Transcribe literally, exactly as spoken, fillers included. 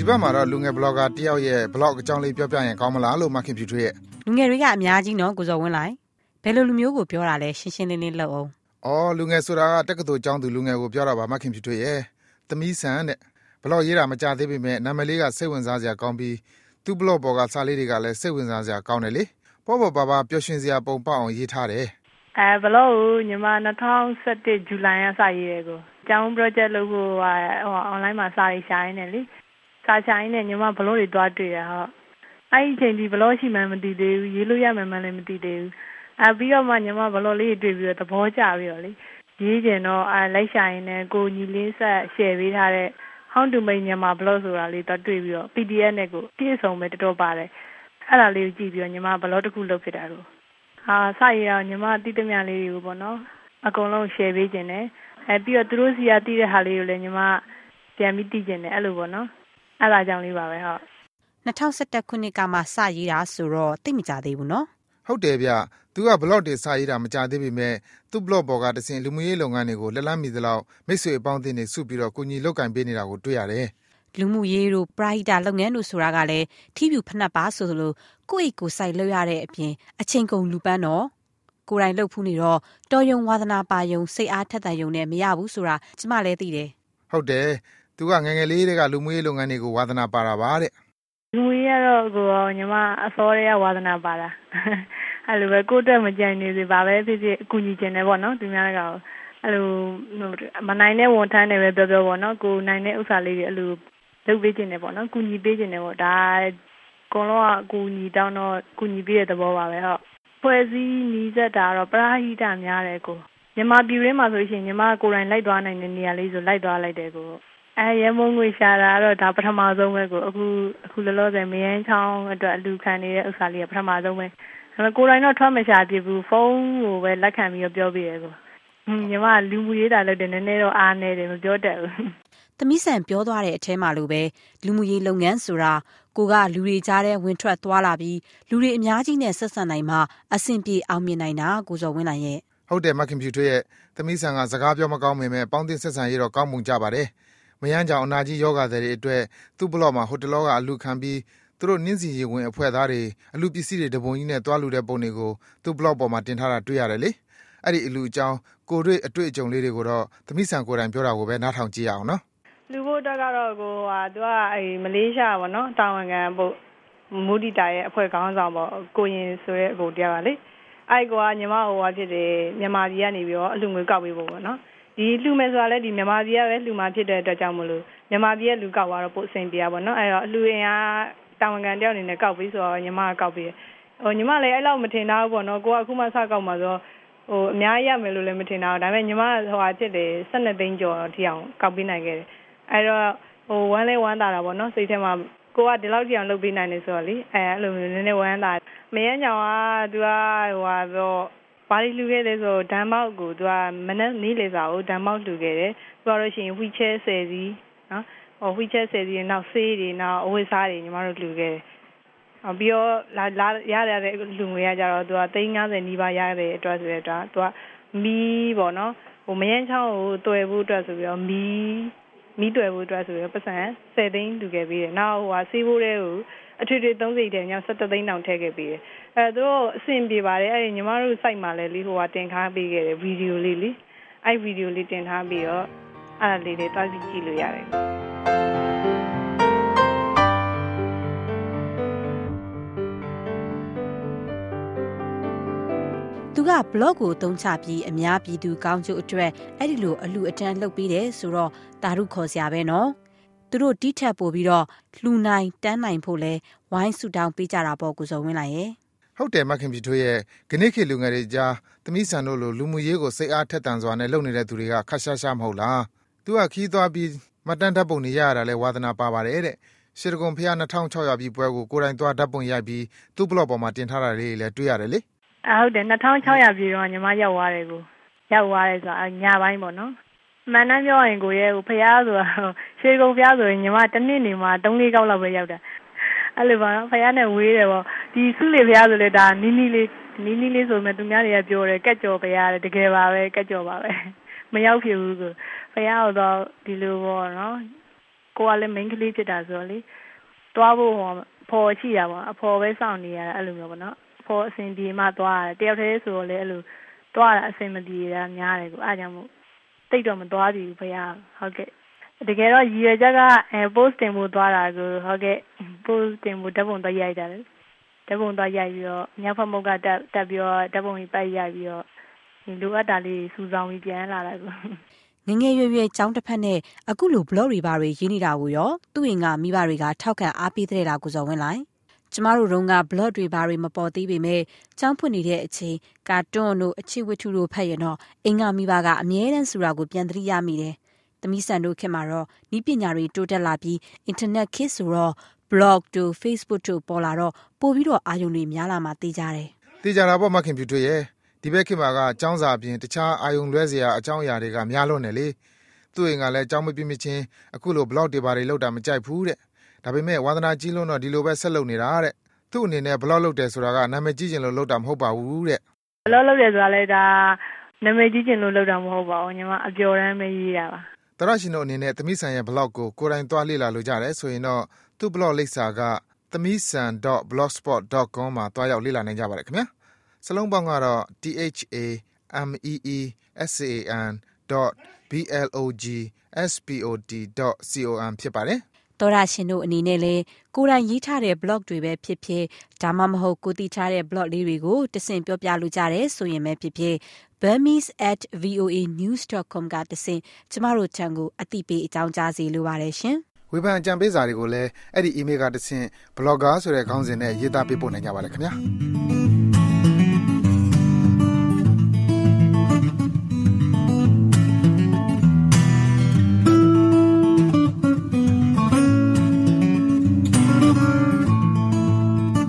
ဘက်မှာတော့လူငယ်ဘလော့ဂါတယောက်ရဲ့ဘလော့အကြောင်းလေးပြောပြရင်ကောင်းမလားလို့မခင်ဖြူထွေးရဲ့လူငယ်တွေကအများကြီးနော်ကိုစောဝင်းလိုက်ဘယ်လိုလူမျိုးကိုပြောတာလဲရှင်းရှင်းလင်းလင်းလုပ်အောင်အော်လူငယ်ဆိုတာကတက္ကသိုလ်ကျောင်းသူလူငယ်ကိုပြောတာပါမခင်ဖြူထွေးရဲ့သမီးဆန်တဲ့ဘလော့ရေးတာမကြသေးပေမဲ့နာမည်လေးကစိတ်ဝင်စားစရာကောင်းပြီးသူ့ဘလော့ပေါ်ကစာလေးတွေကလည်းစိတ်ဝင်စားစရာကောင်းတယ်လေပေါ်ပေါ်ပါပါပျော်ရွှင်စရာပုံပေါက်အောင်ရေးထားတယ်အဲဘလော့ကိုညီမ၂၀၁၁ဇူလိုင်ကစရေးတယ်ကိုကျောင်း project လုပ်ဖို့ဟို online မှာစာရေးရှာရင်းနဲ့လေစာရှာရင်းနဲ့ညီမဘလော့တွေတွားတွေ့တာဟုတ်အဲ့ဒီချိန်ဒီဘလော့ရှိမှမသိသေးဘူးရေးလို့ရမှမှလည်းမသိသေးဘူးအဲပြီးတော့မှညီမဘလော့လေးတွေ့ပြီးတော့သဘောကျပြီးတော့လေရေးကျင်တော့အဲလိုက်ရှာရင်းနဲ့ကိုညီလေးဆက် share ပေးထားတဲ့ How to make မြန်မာဘလော့ဆိုတာလေးတော့တွေ့ပြီးတော့ P D F နဲ့ကိုပြည့်စုံပဲတော်တော်ပါတယ်အဲ့ဒါလေးကိုကြည့်ပြီးတော့ညီမဘလော့တစ်ခုလုပ်ဖြစ်တာတော့ဟာစရအောင်ညီမတိတမျှလေးတွေကိုပေါ့နော်အကုန်လုံး share ပေးခြင်းနဲ့အဲပြီးတော့သူတို့စီကတည်တဲ့ဟာလေးကိုလည်းညီမပြန်ပြီးတည်ခြင်းနဲ့အဲ့လိုပေါ့နော်အဲ့ဒါကြောင့်လေးပါပဲဟုတ်၂၀၁၁ခုနှစ်ကမှစရေးတာဆိုတော့သိမကြသေးဘူးနော်ဟုတ်တယ်ဗျသူကဘလော့တွေစရေးတာမကြသေးပေမဲ့သူ့ဘလော့ပေါ်ကတစင်လူမှုရေးလုပ်ငန်းတွေကိုလက်လန်းမီသလောက်မိတ်ဆွေအပေါင်းအသင်းတွေစုပြီးတော့ကိုကြီးလုတ်ကင်ပေးနေတာကိုတွေ့ရတယ်လူမှုရေးတို့ပရိုက်တာလုပ်ငန်းတို့ဆိုတာကလည်းထီးပြူဖနှက်ပါဆိုလိုကိုယ့်အိတ်ကိုစိုက်လုပ်ရတဲ့အပြင်အချိန်ကုန်လူပန်းတော့ကိုယ်တိုင်လှုပ်ဖူးနေတော့တော်ယုံဝါသနာပါယုံစိတ်အားထက်သန်ယုံနဲ့မရဘူးဆိုတာကျမလည်းသိတယ်ဟုတ်တယ်သူကငငယ်လေးတွေကလူမှုရေးလုပ်ငန်းတွေကိုဝါသနာပါတာပါတဲ့လူမှုရေးကတော့ကိုညီမအစောတွေကဝါသနာပါတာအဲ့လိုပဲကိုယ့်အတွက်မကြံနေစေပါပဲဖြစ်ဖြစ်အကူညီခြင်းနဲ့ပေါ့နော်သူများကအဲ့လိုမနိုင်တဲ့ဝန်ထမ်းတွေပဲပြောပြောပေါ့နော်ကိုနိုင်တဲ့ဥစ္စာလေးတွေအဲ့လိုလုပ်ပေးခြင်းနဲ့ပေါ့နော်ကူညီပေးခြင်းနဲ့ပေါ့ဒါအကုန်လုံးကကူညီတောင်းတော့ကူညီပေးတဲ့သဘောပါပဲဟုတ်ဖွဲ့စည်းနီးစက်တာတော့ပရာဟိတများတယ်ကိုမြန်မာပြည်ရင်းမှာဆိုရှင်ညီမကိုယ်တိုင်လိုက်သွားနိုင်တဲ့နေရာလေးဆိုလိုက်သွားလိုက်တယ်ကိုအဲရမုံငွေရှာတာတော့ဒါပထမဆုံးပဲကိုအခုအခုလောလောဆယ်မယန်းချောင်းအတွက်အလူခံနေတဲ့ဥစ္စာလေးကပထမဆုံးပဲဒါပေမဲ့ကိုယ်တိုင်တော့ထွက်မရှာပြဘူးဖုန်းကိုပဲလက်ခံပြီးပြောပြရဲကိုညီမလူမှုရေးတာလည်းနည်းနည်းတော့အားနေတယ်မပြောတတ်ဘူးသမီးဆန်ပြောသွားတဲ့အထဲမှာလိုပဲလူမှုရေးလုပ်ငန်းဆိုတာကိုကလူတွေကြားထဲဝင်ထွက်သွားလာပြီးလူတွေအများကြီးနဲ့ဆက်ဆံနိုင်မှအဆင်ပြေအောင်မြင်နိုင်တာကိုစောဝင်းနိုင်ရဲ့ဟုတ်တယ်မခင်ဖြူထွေးရဲ့သမီးဆန်ကစကားပြောမကောင်းပေမဲ့ပေါင်းတင်ဆက်ဆံရေးတော့ကောင်းမှုကြပါတယ်မယန်းကြောင်အနာကြီးယောဂသည်တွေအတွက်သူ့ဘလော့မှာဟိုတလောကအလူခံပြီးသူတို့နင်းစီရေဝင်အဖွဲ့သားတွေအလူပစ္စည်းတွေတပုံကြီးနဲ့တွားလူတဲ့ပုံတွေကိုသူ့ဘလော့ပေါ်မှာတင်ထားတာတွေ့ရတယ်လေအဲ့ဒီအလူအကြောင်းကိုတွေ့အတွေ့အကြုံလေးတွေကိုတော့သမီးဆန်ကိုယ်တိုင်ပြောတာကိုပဲနားထောင်ကြည့်ရအောင်နော်လူဖို့တက်ကတော့ကိုဟာသူကအဲမလေးရှားပေါ့နော်တာဝန်ခံပို့မူဒီတာရဲ့အဖွဲ့ခေါင်းဆောင်ပေါ့ကိုရင်ဆိုတဲ့အကိုတရားပါလေအဲ့ကောညီမဟိုဟာဖြစ်တယ်မြန်မာပြည်ကနေပြီးတော့အလူငွေကောက်ပေးဖို့ပေါ့နော်ဒီလူမယ်ဆိုတာလည်းဒီမြန်မာပြည်ကပဲလူမှဖြစ်တဲ့အတွက်ကြောင့်မလို့မြန်မာပြည်ရဲ့လူကောက်သွားတော့ပို့အဆင်ပြေပါပေါ့နော်အဲ့တော့အလူအင်အားတာဝန်ခံတယောက်အနေနဲ့ကောက်ပြီးဆိုတော့ညီမကကောက်ပြီးဟိုညီမလည်းအဲ့လောက်မထင်တာဘူးပေါ့နော်ကိုကအခုမှစကောက်မှာဆိုဟိုအများကြီးရမယ်လို့လည်းမထင်တာဘူးဒါပေမဲ့ညီမဟိုဟာဖြစ်တယ်၁၂သိန်းကျော်ထိအောင်ကောက်ပေးနိုင်ခဲ့တယ်အဲ့တော့ဟိုဝမ်းလဲဝမ်းသာတာပေါ့နော်စိတ်ထဲမှာကိုကဒီလောက်ကြအောင်လုပ်ပေးနိုင်နေဆိုတော့လေအဲအဲ့လိုမျိုးနည်းနည်းဝမ်းသာမယန်းကြောင်ကသူကဟိုဟာတော့ဘာလို့လူခဲ့လဲဆိုဓာတ်မောက်ကိုသူကမနေ့နေ့လေစာကိုဓာတ်မောက်လူခဲ့တယ်ပြောလို့ရှိရင် wheelchair ဆယ်စီးနော်ဟို wheelchair ဆယ်စီးနောက်ဆေးတွေနောက်အဝတ်စားတွေညီမတို့လူခဲ့တယ်ဟောပြီးတော့လာလာရရတဲ့လူငွေကကြတော့သူကသိန်း၅၀နီးပါးရတဲ့အတွက်ဆိုတော့သူကမီးပေါ့နော်ဟိုမယန်းချောင်းကိုတွယ်ဖို့အတွက်ဆိုပြီးတော့မီးမီးတွယ်ဖို့အတွက်ဆိုပြီးတော့ပတ်စံ၁၀သိန်းလူခဲ့ပြီးတယ်နောက်ဟိုဟာဆေးဖို့တဲ့ကိုအထွေထွေသုံးစိတ်တဲ့ည၁၇သိန်းတောင်ထည့်ခဲ့ပြီးတယ်အဲသူတို့အဆင်ပြေပါတယ်အဲ့ညီမတို့ site မှာလည်းလေဟိုဟာတင်ထားပေးခဲ့တယ်ဗီဒီယိုလေးလေအဲ့ဗီဒီယိုလေးတင်ထားပြီးတော့အဲ့ဒါလေးတွေတွားကြည့်ကြည့်လို့ရတယ်သူကဘလော့ကိုသုံးချပြီးအများပြည်သူကောင်းကျိုးအတွက်အဲ့ဒီလိုအလူအတန်းလှုပ်ပေးတယ်ဆိုတော့တာရုခေါ်စရာပဲနော်သူတို့တီးထက်ပို့ပြီးတော့လှူနိုင်တန်းနိုင်ဖို့လဲဝိုင်းဆူတောင်းပေးကြတာပေါ့ကိုစောဝင်းလိုက်ရဲ့ဟုတ်တယ်မခင်ဖြူထွေးရဲ့ဂနိခေလူငယ်တွေကြားသမီးဆန်တို့လိုလူမှုရေးကိုစိတ်အားထက်သန်စွာနဲ့လုပ်နေတဲ့သူတွေကခက်ရှားရှားမဟုတ်လားသူကခီးသွားပြီးမတန်းဓာတ်ပုံနေရရတာလဲဝါသနာပါပါတယ်တဲ့ရှစ်တကုံဖျား၂၆၀၀ပြည်ပွဲကိုကိုယ်တိုင်သွားဓာတ်ပုံရိုက်ပြီးသူ့ဘလော့ပေါ်မှာတင်ထားတာလေးလည်းတွေ့ရတယ်လေဟုတ်တယ်၂၆၀၀ပြည်တော့ညီမရောက်သွားတယ်ကိုရောက်သွားတယ်ဆိုတာညပိုင်းပေါ့နော်မှန်တမ်းပြောရင်ကိုရဲ့ဖျားဆိုတာရှေးကုံဖျားဆိုရင်ညီမတစ်နေ့နေမှာ၃လေးကောက်လောက်ပဲရောက်တာအဲ့လိုပါနော်ဖျားနဲ့ဝေးတယ်ပေါ့ဒီစုလေဖျားဆိုလေဒါနီးနီးလေးနီးနီးလေးဆိုမှသူများတွေကပြောတယ်ကက်ကြော်ဖျားတယ်တကယ်ပါပဲကက်ကြော်ပါပဲမရောက်ဖြစ်ဘူးကိုဖျားတော့ဒီလိုပေါ့နော်ကိုကလည်း main ကလေးဖြစ်တာဆိုတော့လေသွားဖို့ဖော်ရှိတာပေါ့အဖော်ပဲစောင့်နေရတာအဲ့လိုမျိုးပေါ့နော်ဖော်အဆင်ပြေမှသွားရတယ်တယောက်တည်းဆိုတော့လေအဲ့လိုသွားတာအဆင်မပြေတာများတယ်ကိုအားကြောင့်မို့တိတ်တော့မသွားဘူးဖေဟုတ်ကဲ့တကယ်တော့ရည်ရွယ်ချက်ကအဲ post တင်ဖို့သွားတာကိုဟုတ်ကဲ့ post တင်ဖို့ဓာတ်ပုံသွားရိုက်တာလေဓာတ်ပုံသွားရိုက်ပြီးတော့ညဖက်မုတ်ကတက်တက်ပြီးတော့ဓာတ်ပုံကြီးပတ်ရိုက်ပြီးတော့ဒီလိုအပ်တာလေးစူဆောင်ပြီးပြန်လာတာကိုငငယ်ရွယ်ရွယ်ចောင်းတစ်ဖက်နဲ့အခုလို blog တွေပါတွေရေးနေတာကိုရောသူ့ရင်ကမိဘတွေကထောက်ခံအားပေးတဲ့တာကိုစောဝင်လိုက်ကျမတို့တို့က blog တွေပါတွေမပေါ်သေးပေမဲ့ចောင်းဖွင့်နေတဲ့အချိန်ကာတွန်းတို့အချစ်ဝတ္ထုတို့ဖတ်ရင်တော့အင်္ဂါမိဘကအမြဲတမ်းဆိုတာကိုပြန်သတိရမိတယ်။သမီးဆန်တို့ခေတ်မှာတော့ဤပညာတွေတိုးတက်လာပြီး internet ခေတ်ဆိုတော့ blog တို့ Facebook တို့ပေါ်လာတော့ပို့ပြီးတော့အာရုံတွေများလာမှသိကြတယ်။သိကြတာပေါ့မခင်ပြူတွေ့ရဲ့ဒီဘက်ခေတ်မှာကကျောင်းစာအပြင်တခြားအာရုံလွဲစရာအကြောင်းအရာတွေကများလွန်းတယ်လေသူ့အိမ်ကလည်းကျောင်းမပြမချင်းအခုလို blog တွေပါတွေလောက်တာမကြိုက်ဘူးတဲ့ဒါပေမဲ့ဝါသနာကြီးလုံးတော့ဒီလိုပဲဆက်လုပ်နေတာတဲ့သူ့အနေနဲ့ blog လုပ်တယ်ဆိုတာကနာမည်ကြီးကျင်လို့လုပ်တာမဟုတ်ပါဘူးတဲ့ blog လုပ်တယ်ဆိုတာလည်းဒါနာမည်ကြီးကျင်လို့လုပ်တာမဟုတ်ပါဘူးညီမအပျော်တမ်းပဲရေးတာပါတရရှင်တို့အနေနဲ့သမီးဆန်ရဲ့ blog ကိုကိုယ်တိုင်သွားလေ့လာလို့ကြတယ်ဆိုရင်တော့သူ့ blog လိပ်စာက thamisan dot blogspot dot com မှာသွားရောက်လေ့လာနိုင်ကြပါတယ်ခင်ဗျာစလုံးပေါင်းကတော့ t h a m e e s a n dot b l o g s p o t dot com ဖြစ်ပါတယ်တော်ရရှင်တို့အနေနဲ့လည်းကိုယ်တိုင်ရေးထားတဲ့ blog တွေပဲဖြစ်ဖြစ်ဒါမှမဟုတ်ကိုတည်ထားတဲ့ blog လေးတွေကိုတဆင့်ပြောပြလိုကြတယ်ဆိုရင်ပဲဖြစ်ဖြစ် burmese at voa news dot com ကတဆင့်ကျမတို့ချန်ကိုအသိပေးအကြောင်းကြားစီလိုပါတယ်ရှင်ဝေဖန်အကြံပေးစာတွေကိုလည်းအဲ့ဒီ email ကတဆင့် blogger ဆိုတဲ့ခေါင်းစဉ်နဲ့ရေးသားပေးပို့နိုင်ကြပါတယ်ခင်ဗျာ